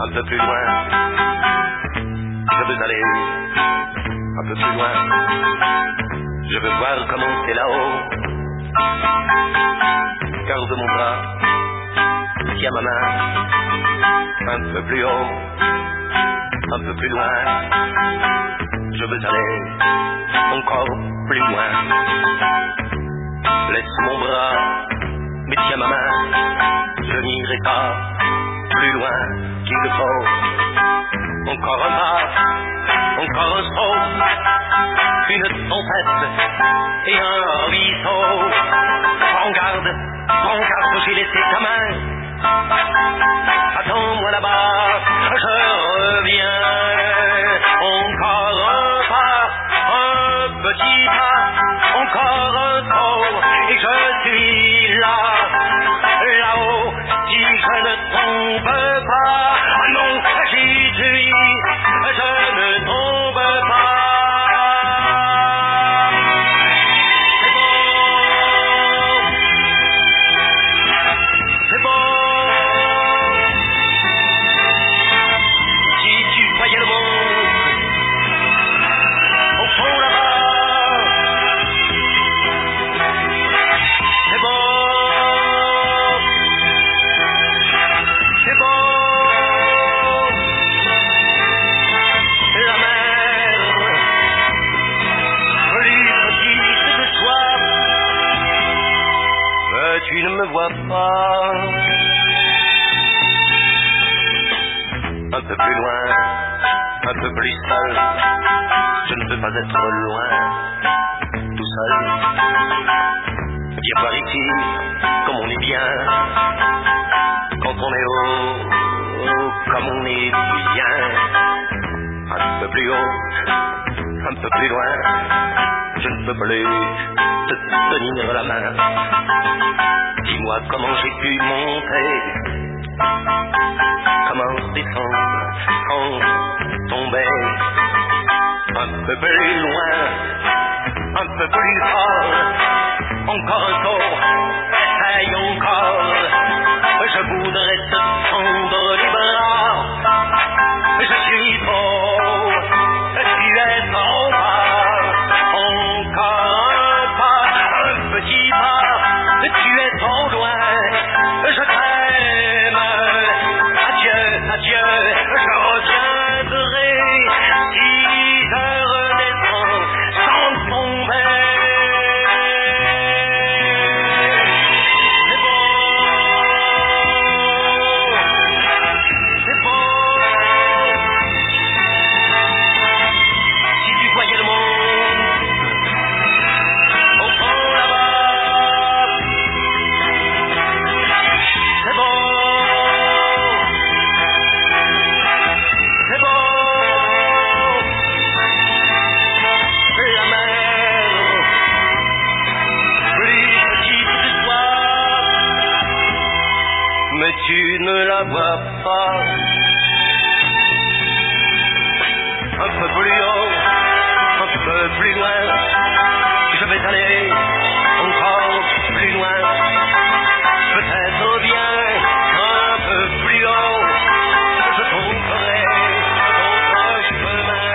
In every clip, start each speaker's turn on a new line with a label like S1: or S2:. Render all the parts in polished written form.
S1: un peu plus loin. Je veux aller un peu plus loin. Je veux voir comment c'est là-haut. Garde mon bras, tiens ma main. Un peu plus haut, un peu plus loin. Je veux aller encore plus loin. Laisse mon bras, mais tiens ma main. Je n'irai pas plus loin qu'il le faut. Encore un pas, encore un saut. Une tempête et un ruisseau. Prends garde, j'ai laissé ta main. Attends-moi là-bas, je reviens. Encore un pas, un petit pas, encore un saut, et je suis là, là-haut, si je ne tombe pas. Ah non, j'y suis, je ne tombe pas. C'est bon. Tu ne me vois pas. Un peu plus loin, un peu plus seul. Je ne peux pas être loin, tout seul. Viens voir ici, comme on est bien. Quand on est haut, comme on est bien. Un peu plus haut, un peu plus loin. Je ne peux plus te tenir la main. Dis-moi comment j'ai pu monter, comment descendre sans tomber. Un peu plus loin, un peu plus fort. Encore un saut, essaye encore. Je voudrais te tendre les bras. Je suis beau, tu es trop bas. Encore un pas, un petit pas. Tu es trop loin, je t'aime. Adieu, adieu, je reviendrai si je redescends sans tomber. C'est beau, c'est beau. Si tu voyais le monde au fond là-bas. C'est beau, c'est beau. La mer, plus petite que toi, mais tu ne la vois pas. Un peu plus haut, un peu plus loin, je vais aller encore plus loin. Peut-être bien un peu plus haut, je trouverai d'autres chemins.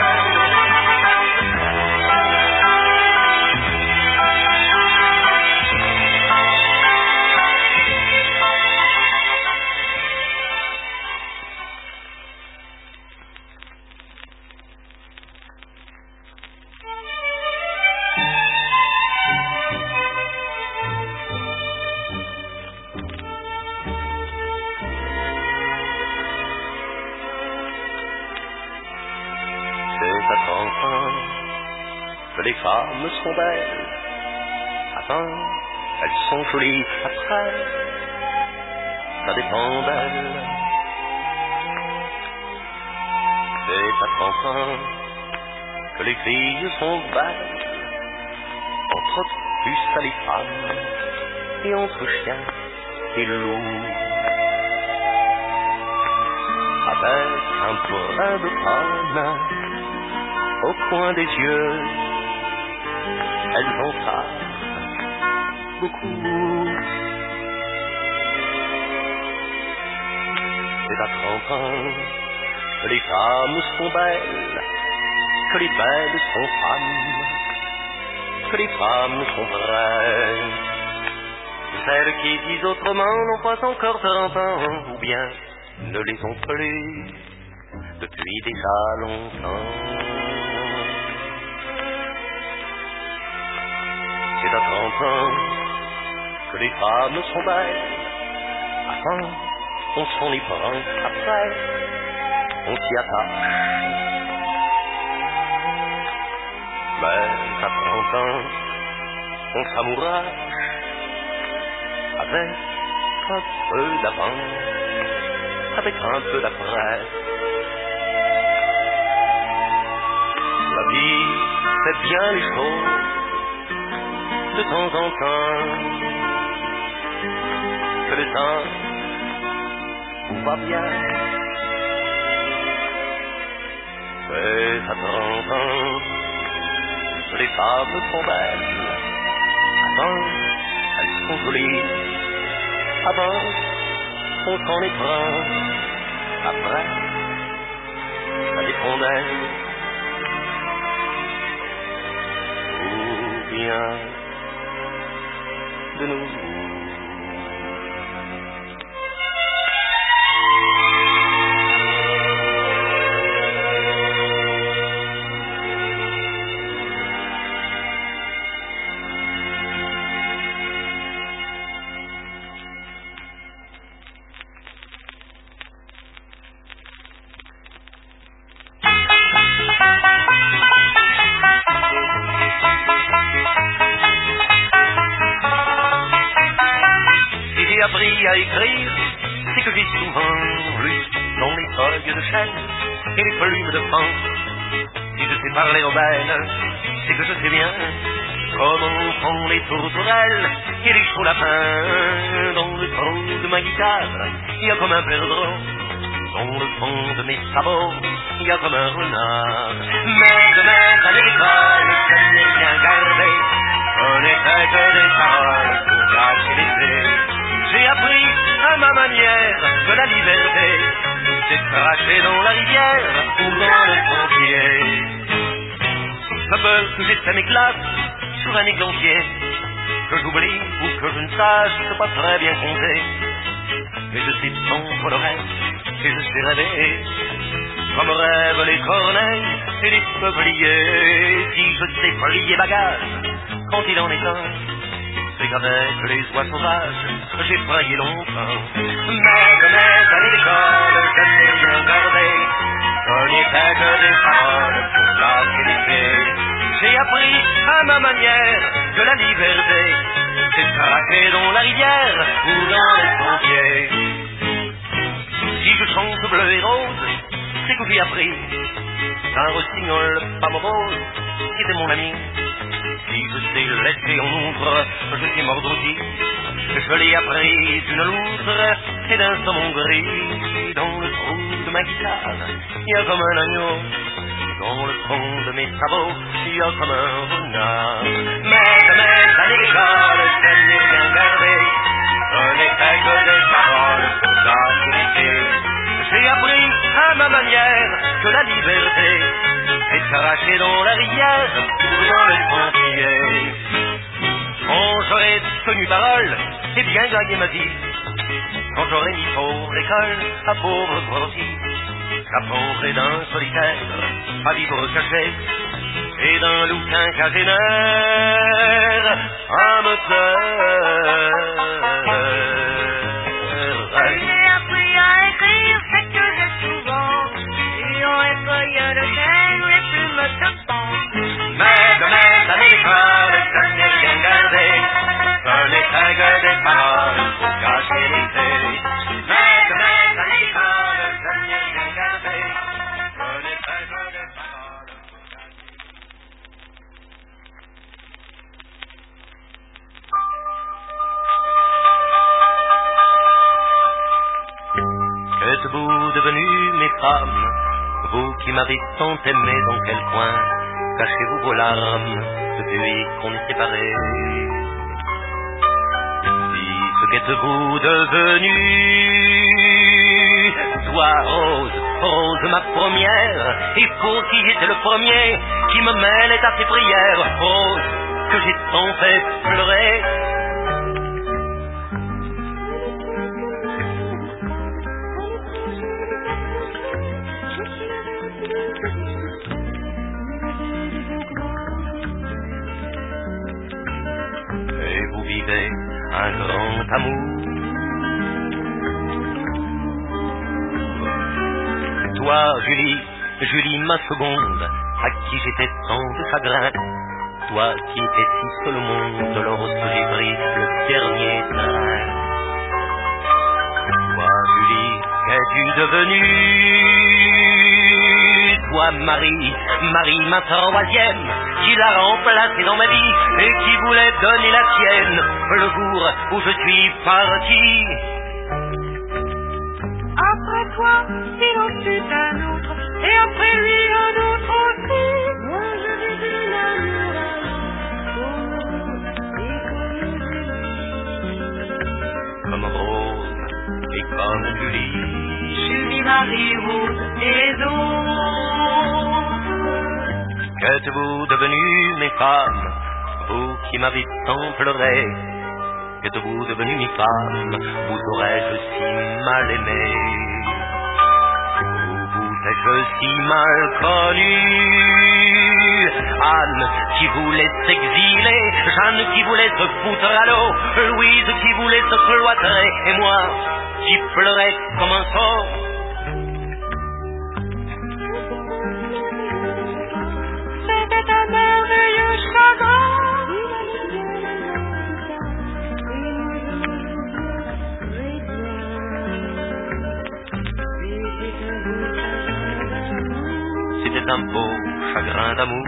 S1: Que les femmes sont belles, avant elles sont jolies, après ça dépend d'elles. C'est à 30 ans que les filles sont belles, entre puces à les femmes et entre chiens et loups. Avec un brin de panne au coin des yeux, elles en savent beaucoup. C'est à 30 ans les femmes sont belles, que les belles sont femmes, que les femmes sont vraies. Celles qui disent autrement n'ont pas encore 30 ans, ou bien ne les ont plus depuis déjà longtemps. C'est à 30 ans que les femmes sont belles. Avant, on s'en y prend, après, on s'y attache. Mais à 30 ans, on s'amourage avec un peu d'avant, avec un peu d'après. La vie fait bien les choses de temps en temps, que le temps vous va bien. C'est à 30 ans que les femmes sont belles. Avant, elles sont jolies. Avant, on s'en éprend. Après, ça dépend d'elles. Ou bien de nous. Appris à écrire, c'est que j'ai souvent lu dans les feuilles de chêne et les plumes de France. Si je sais parler aux belles, c'est que je sais bien comment font les tourterelles et les chauds lapins. Dans le trou de ma guitare, il y a comme un perdreau. Dans le fond de mes sabots, il y a comme un renard. Mais demain à l'école, je n'ai rien gardé. On n'était que des paroles pour cacher les faits. J'ai appris à ma manière que la liberté, c'est de cracher dans la rivière ou dans le sentier. Ça peut que j'ai fait mes classes sur un églantier, que j'oublie ou que je ne sache pas très bien compter. Mais je sais tendre l'oreille et je sais rêver, comme rêvent les corneilles et les peupliers. Si je sais plier bagage quand il en est un, c'est qu'avec les oies sauvages, j'ai braillé longtemps. Mais à l'école, je n'ai rien gardé. Je n'ai fait que des paroles pour cacher les faits. J'ai appris à ma manière que la liberté, c'est de craquer dans la rivière ou dans les sentiers. Si je chante bleu et rose, c'est que j'ai appris un rossignol pas morose qui était mon ami. Si je sais laisser en outre, je sais mordre aussi. Je l'ai appris d'une loutre et d'un saumon gris. Dans le trou de ma guitare, il y a comme un agneau. Dans le fond de mes sabots, il y a comme un renard. Mais à l'école, je n'ai rien gardé. Je n'ai fait que des paroles pour cacher. J'ai appris à ma manière que la liberté, c'est de cracher dans la rivière ou dans le sentier. Quand j'aurai tenu parole et bien gagné ma vie, quand j'aurai mis pour l'école à pauvre toi aussi, j'apprendrai d'un solitaire à vivre caché et d'un loup quinquagénaire à me taire.
S2: J'ai appris à écrire ce que j'ai souvent lu dans les feuilles de chêne ou les plumes de pan.
S1: Mais demain à l'école, je n'ai rien gardé. Je n'ai fait que des paroles pour cacher les faits. Mais demain à l'école, je n'ai rien gardé. Je n'ai fait que des paroles pour cacher les faits. Qu'êtes-vous devenues, mes femmes, vous qui m'avez tant aimé, dans quel coin cachez-vous vos larmes depuis qu'on est séparés? Si ce qu'êtes-vous devenus, toi, Rose, Rose ma première, et pour qui j'étais le premier, qui me mêlait à tes prières, Rose, que j'ai tant fait pleurer. Et vous vivez un grand amour. Toi, Julie, Julie ma seconde, à qui j'étais tant de chagrin. Toi qui étais si seul au monde lorsque j'ai pris le dernier train. Toi, Julie, qu'es-tu devenue? Toi, Marie, Marie ma troisième, qui l'a remplacée dans ma vie et qui voulait donner la tienne le jour où je suis parti.
S2: Après toi, il en fut un autre, et après lui un autre aussi. Moi je vis de l'amour à l'autre,
S1: Comme Rose et comme Julie,
S2: Julie, Marie, Rose et d'autres.
S1: qu'êtes-vous devenues mes femmes, vous qui m'avez tant pleuré? Qu'êtes-vous devenues mes femmes, vous aurais-je si mal aimé? Vous ai-je si mal connu? Anne qui voulait s'exiler, Jeanne qui voulait se foutre à l'eau, Louise qui voulait se cloîtrer, et moi qui pleurais comme un sot.
S2: C'était un merveilleux chagrin.
S1: C'était un beau chagrin d'amour.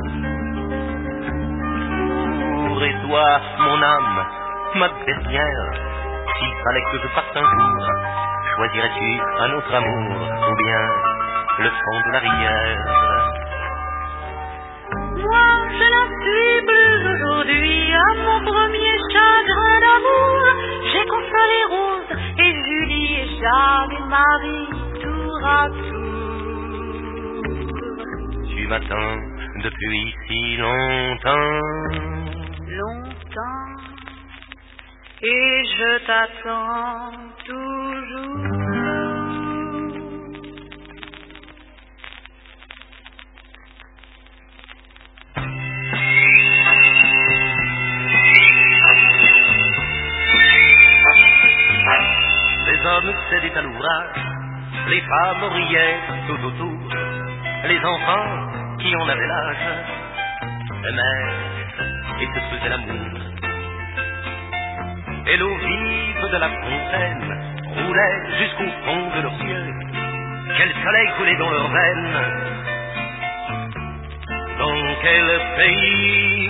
S1: Et toi, mon âme, ma dernière, s'il fallait que je parte un jour, choisirais-tu un autre amour ou bien le fond de la rivière?
S2: Moi, je n'en suis plus aujourd'hui à mon premier chagrin d'amour. J'ai consolé Rose et Julie et Jeanne et Marie tour à tour.
S1: Tu m'attends depuis si longtemps,
S2: Longtemps, et je t'attends toujours.
S1: les hommes cédaient à l'ouvrage, les femmes riaient tout autour, les enfants qui en avaient l'âge aimaient et se faisaient l'amour. Et l'eau vive de la fontaine roulait jusqu'au fond de leurs yeux, quel soleil coulait dans leurs veines. Dans quel pays?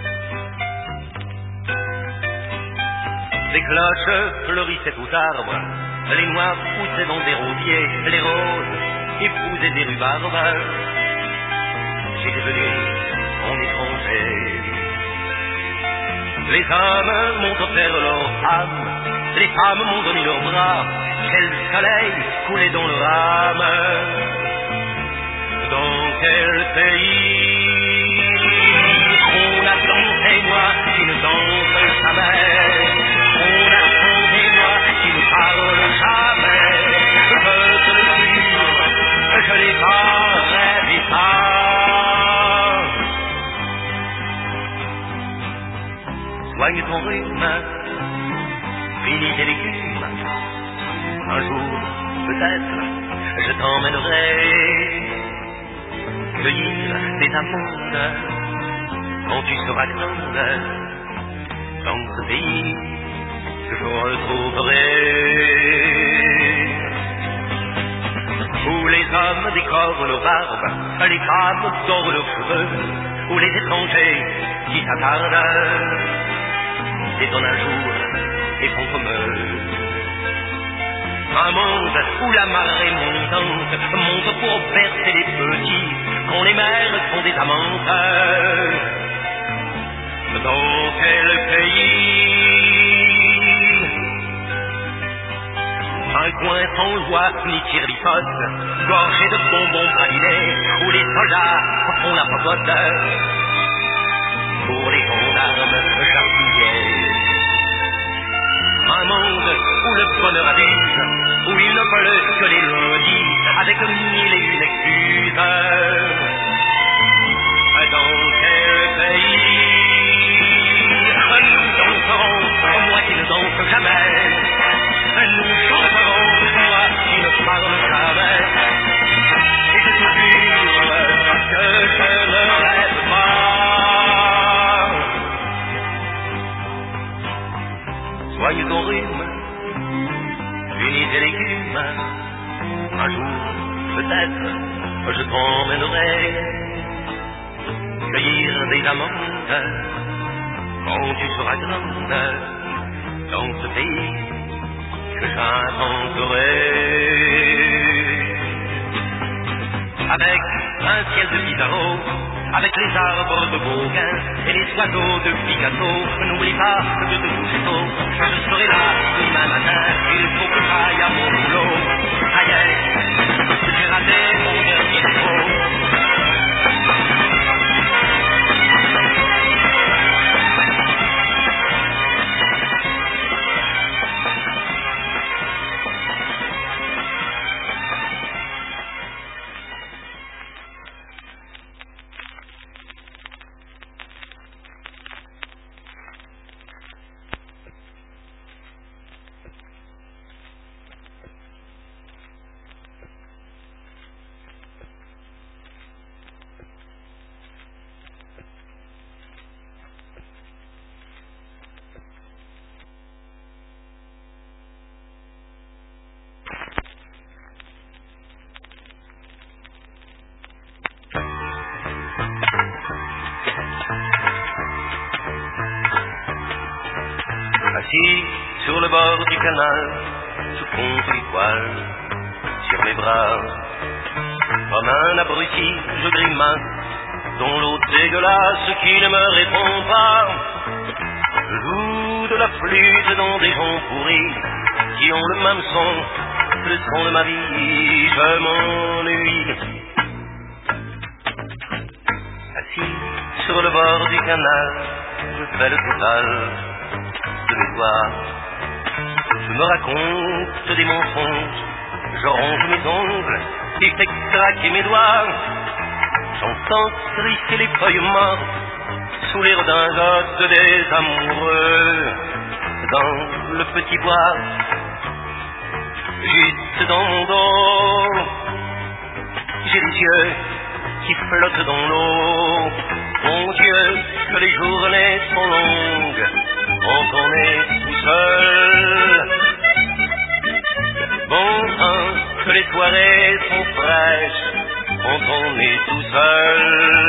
S1: Les cloches fleurissaient aux arbres, les noix poussaient dans des rosiers, les roses épousaient des rhubarbes. J'étais venu en étranger. Les hommes m'ont offert leur âme, les femmes m'ont donné leurs bras, quel soleil coulait dans leur âme. Dans quel pays on a dansé moi qui ne danse jamais, on a chanté moi qui ne parle jamais. Je te le jure, je n'ai pas rêvé ça. Soigne ton rhume, finis tes légumes. Un jour, peut-être, je t'emmènerai cueillir des amandes quand tu seras grande dans ce pays que je retrouverai, où les hommes décorent leurs barbes, les femmes dorent leurs cheveux, où les étrangers qui s'attardent s'étonnent un jour et font comme eux. Un monde où la marée montante monte pour bercer les petits, quand les mères sont des amantes. Dans quel pays? Un coin sans loi ni tire-riposte, gorgé de bonbons pralinés, où les soldats font la popote. Pour les gendarmes jardiniers. Un monde où le bonheur abuse, où il ne vole que les lundis, avec 1001 excuses. Dans quel pays nous danserons, moi qui ne danse jamais, nous chanterons, moi qui ne parle jamais, et je te jure que je ne rêve pas. Soigne ton rhume, unis tes légumes, un jour peut-être je t'emmènerai cueillir des amandes quand tu seras grande dans ce pays que j'inventerai. Avec un ciel de Pizarro, avec les arbres de Gauguin et les oiseaux de Picasso, n'oublie pas de te coucher tôt, je serai là demain matin, il faut que j'aille à mon boulot. Aïe, j'ai raté mon dernier métro. Assis sur le bord du canal, je compte les toiles sur mes bras. Comme un abruti, je grimace dans l'eau dégueulasse qui ne me répond pas. Je joue de la flûte dans des gens pourris qui ont le même son, le son de ma vie. Je m'ennuie. Assis sur le bord du canal, je fais le total de mes doigts. Je me raconte des mensonges, je ronge mes ongles et fais craquer mes doigts. J'entends trisser les feuilles mortes sous les redingotes des amoureux dans le petit bois, juste dans mon dos. J'ai les yeux qui flottent dans l'eau. Mon Dieu, que les journées sont longues quand on est tout seul. Bon sang, que les soirées sont fraîches quand on est tout seul.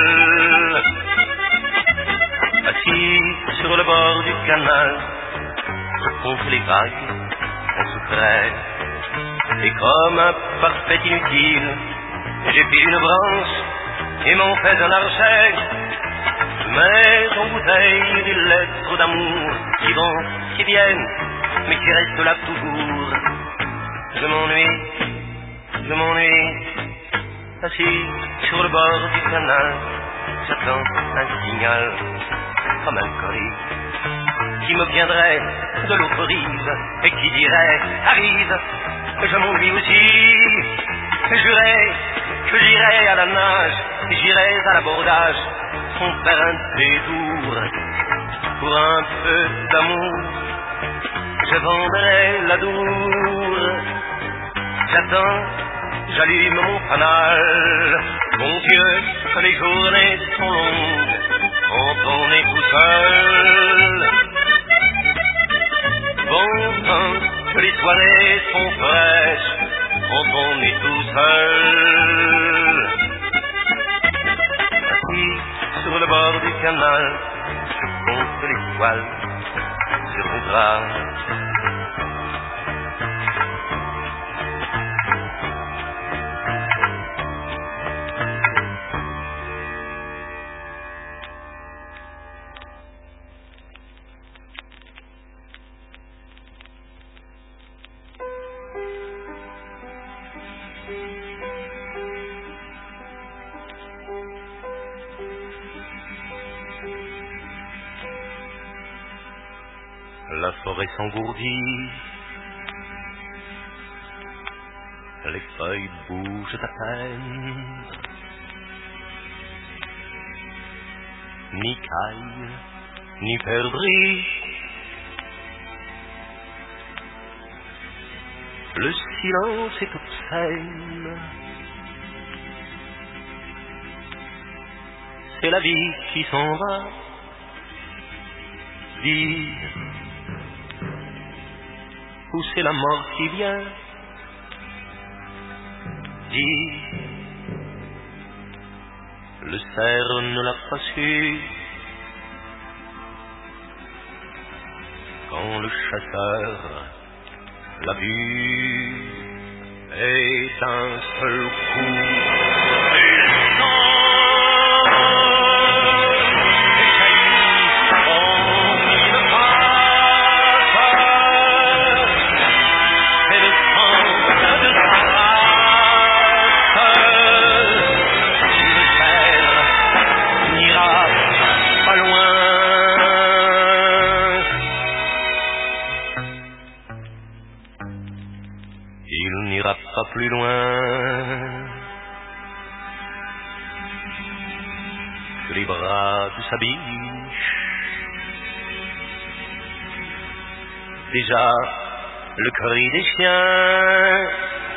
S1: Assis sur le bord du canal, je compte les vagues en secret. Et comme un parfait inutile, j'ai pris une branche et m'en fait un archet. Je mets en bouteille des lettres d'amour qui vont, qui viennent, mais qui restent là toujours. Je m'ennuie, assis sur le bord du canal, j'attends un signal, comme un colis, qui me viendrait de l'autre rive et qui dirait arrive. Je m'ennuie aussi, j'irai à la nage, j'irai à l'abordage, sans faire un détour pour un peu d'amour. Je vendrai la dour. J'attends, j'allume mon fanal. Mon Dieu, que les journées sont longues quand on est tout seul. Bon sang, que les soirées sont fraîches quand on est tout seul. Assis sur le bord du canal, je compte les toiles sur mon bras. La forêt s'engourdit, les feuilles bougent à peine, ni caille, ni perdrix. Le silence est obscène, c'est la vie qui s'en va. Dis, où c'est la mort qui vient? Dis, le cerf ne l'a pas su. Quand le chasseur l'a vu, et d'un seul coup, il n'ira pas plus loin que les bras de sa biche. Déjà le cri des chiens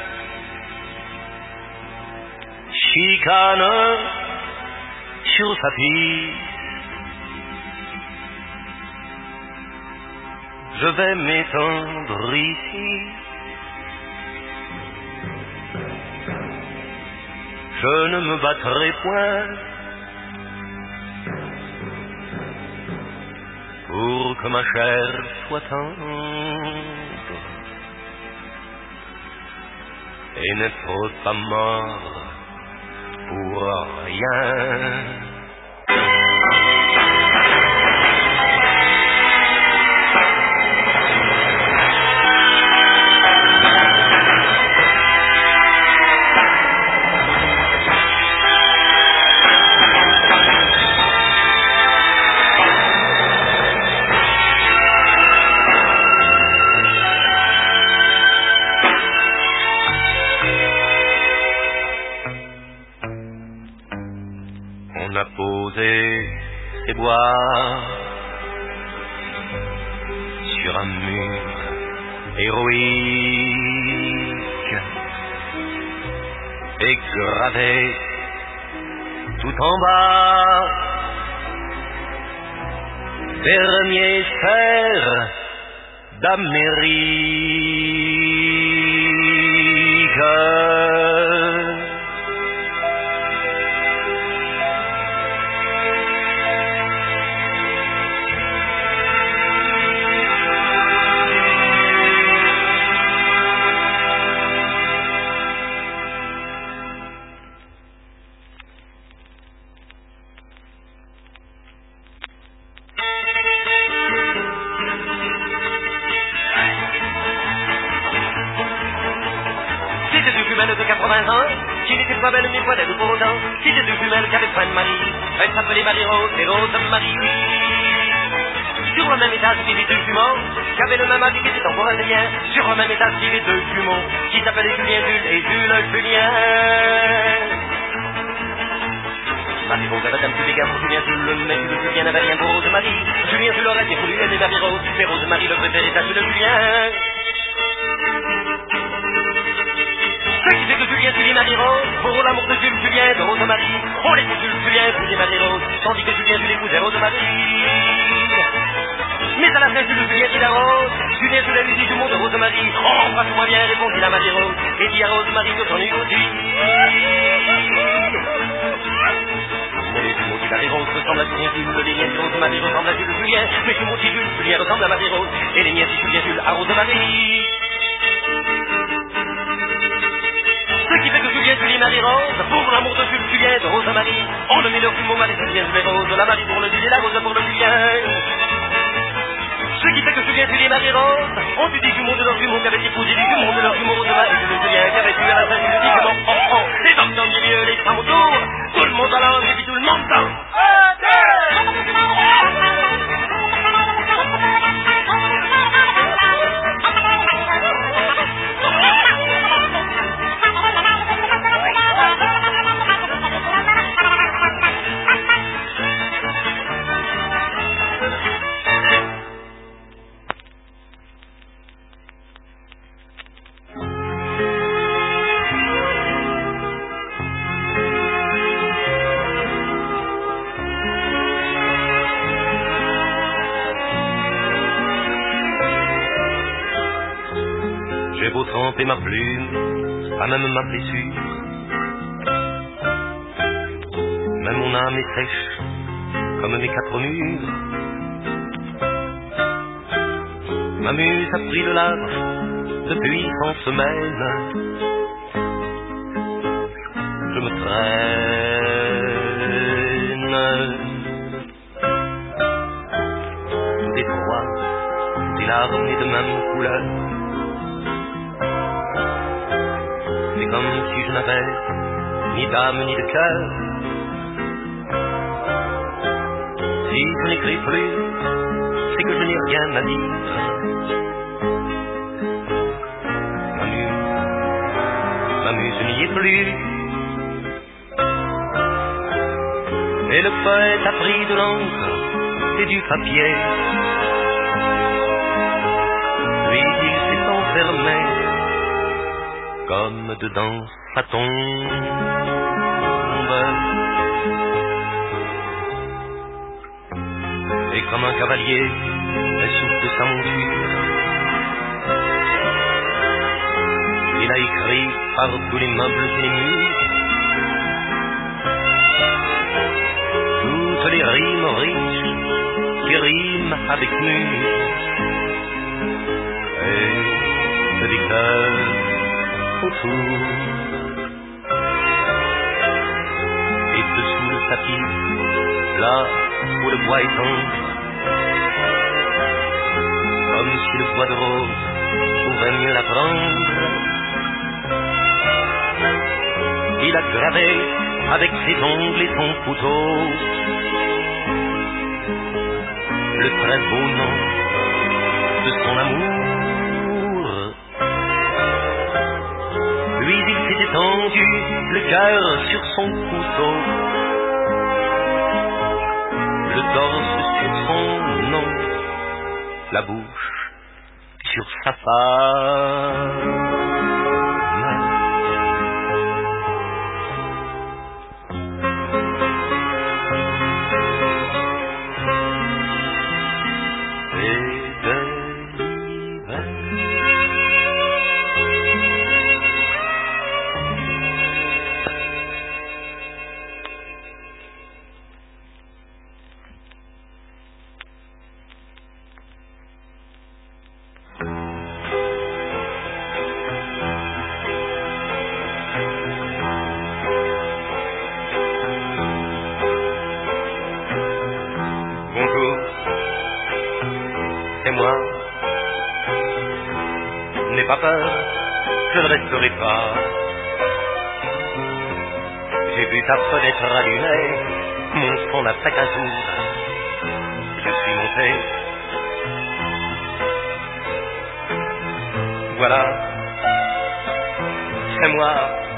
S1: chicane sur sa piste. Je vais m'étendre ici, je ne me battrai point pour que ma chair soit tendre et n'être pas mort pour rien. On a posé ces bois sur un mur héroïque et gravé tout en bas dernier cerf d'Amérique. De 80 ans, qui n'était pas belle mais pas d'elle pour autant. C'était deux jumelles qui avaient pas de mari. Elle s'appelait Marie-Rose et Rose Marie. Sur le même étage vivaient deux jumeaux qui avaient le même avis qui était encore un lien. Sur le même étage vivaient deux jumeaux qui s'appelaient Julien Jules et Jules Julien. Marie-Rose avait un petit dégât pour Julien Jules, mais Jules Julien n'avait rien pour Rose Marie. Julien Jules aurait été voulu aimer Marie-Rose, mais Rose Marie le préférait à Jules Julien. Ce qui fait que Julien Julie Marie-Rose, pour l'amour de Jules Julien de Rose Marie, on laissait Jules Julien épouser Marie-Rose, tandis que Julien Julie épousait Rose Marie. Mais à la fin, Jules Julien dit la Rose, Julien Julie lui dit du monde de Rose Marie. Oh, embrasse-moi bien, répondit la Marie-Rose, et dit à Rose Marie que ton aussi. Mais les jumeaux dit Marie-Rose ressemblent à Julien Jules, les miens dit Rose Marie ressemblent à Jules Julien, mes jumeaux dit Jules Julien ressemble à Marie-Rose, et les miens dit Julien Jules à Rose Marie. Ce qui fait que Julien Julie Marie-Rose, pour l'amour de Jules Julien de Rose Marie, on ne met leur jumeau Marie Julien Jules Rose, la Marie pour le Julien, la Rose pour le Julien. Ce qui fait que Julien Julie Marie-Rose, on dit des jumeaux de leurs jumeaux qui avaient épousé des jumeaux de leurs jumeaux Rose Marie Jules Julien, qui avaient tué à la fin du dignement. Oh oh, les hommes dans le milieu, les femmes autour, tout le monde à l'ange et puis tout le monde danse. beau tremper ma plume, pas même ma blessure. Même mon âme est sèche, comme mes quatre murs. Ma muse a pris le large depuis 100 semaines. Je me traîne. Tout est froid, des larmes et de même couleur. C'est comme si je n'avais ni d'âme ni de cœur. Si je n'écris plus, c'est que je n'ai rien à dire. Ma muse n'y est plus. Et le poète a pris de l'encre et du papier. Puis il s'est enfermé, comme dedans sa tombe. Et comme un cavalier essouffle de sa monture, il a écrit par tous les meubles et les murs toutes les rimes riches qui riment avec mur. Et le dicteur autour. Et dessous le tapis, là où le bois est tendre, comme si le bois de rose pouvait mieux l'apprendre, il a gravé avec ses ongles et son couteau le très beau nom de son amour. Puis il s'est étendu le cœur sur son couteau, le torse sur son nom, la bouche sur sa femme. N'aie pas peur, je ne resterai pas. J'ai vu ta fenêtre allumée, mon son n'a fait qu'un tour. Je suis monté. Voilà, c'est moi.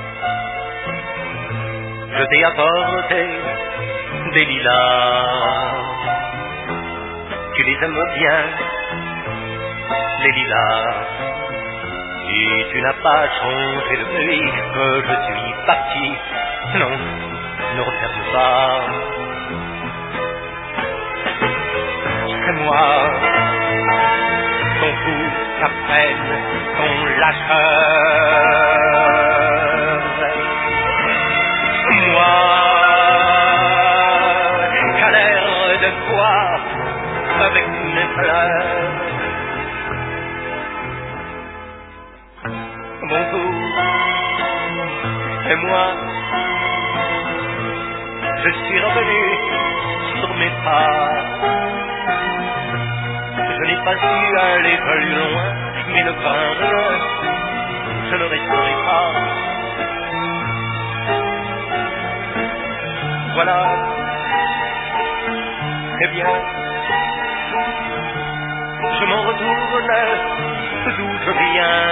S1: Je t'ai apporté des lilas. Tu les aimes bien, les lilas. Et tu n'as pas changé depuis que je suis parti. Non, ne referme pas. C'est moi, ton fou, ta peine, ton lâcheur. Moi, qu'à l'air de quoi avec mes fleurs. Bonjour, c'est moi. Je suis revenu sur mes pas. Je n'ai pas su aller plus loin, mais ne crains rien, je ne resterai pas. Voilà, très bien. Je m'en retourne d'où je viens.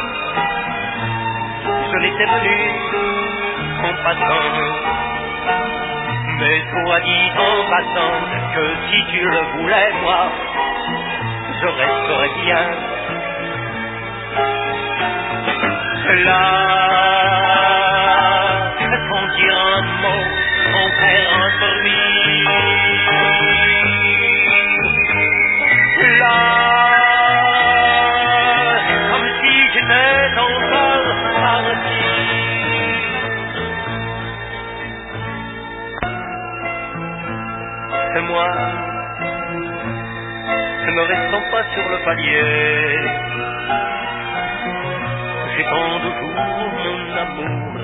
S1: Je n'étais venu en passant, mais toi dis en passant que si tu le voulais, moi, je resterais bien. Là, sans dire un mot, sans faire un bruit. Là, comme si j'étais et moi, ne restons pas sur le palier. J'ai tant de jours, mon amour,